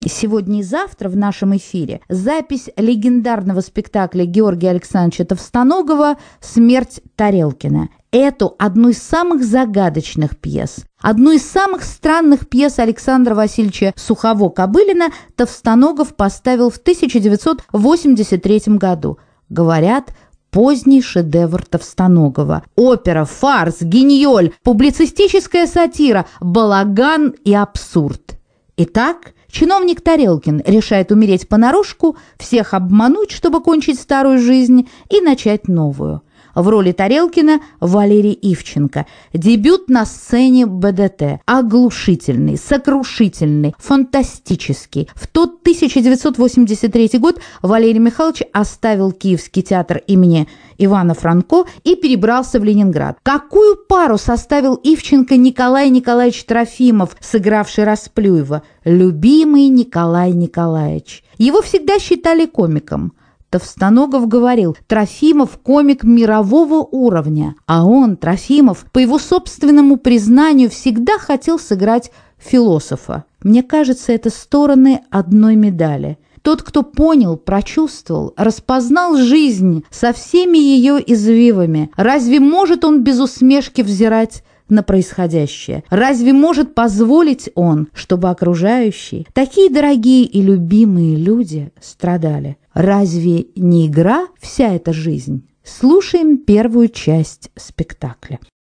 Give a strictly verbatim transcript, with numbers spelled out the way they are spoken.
Сегодня и завтра в нашем эфире запись легендарного спектакля Георгия Александровича Товстоногова «Смерть Тарелкина». Эту одну из самых загадочных пьес, одну из самых странных пьес Александра Васильевича Сухово-Кобылина Товстоногов поставил в тысяча девятьсот восемьдесят третьем году. Говорят, поздний шедевр Товстоногова. Опера, фарс, гиньоль, публицистическая сатира, балаган и абсурд. Итак, чиновник Тарелкин решает умереть понарошку, всех обмануть, чтобы кончить старую жизнь и начать новую. В роли Тарелкина Валерий Ивченко. Дебют на сцене БДТ. Оглушительный, сокрушительный, фантастический. В тот тысяча девятьсот восемьдесят третий год Валерий Михайлович оставил Киевский театр имени Ивана Франко и перебрался в Ленинград. Какую пару составил Ивченко Николай Николаевич Трофимов, сыгравший Расплюева? Любимый Николай Николаевич. Его всегда считали комиком. Товстоногов говорил: Трофимов – комик мирового уровня, а он, Трофимов, по его собственному признанию, всегда хотел сыграть философа. Мне кажется, это стороны одной медали. Тот, кто понял, прочувствовал, распознал жизнь со всеми ее извивами, разве может он без усмешки взирать на происходящее? Разве может позволить он, чтобы окружающие, такие дорогие и любимые люди, страдали? Разве не игра вся эта жизнь? Слушаем первую часть спектакля.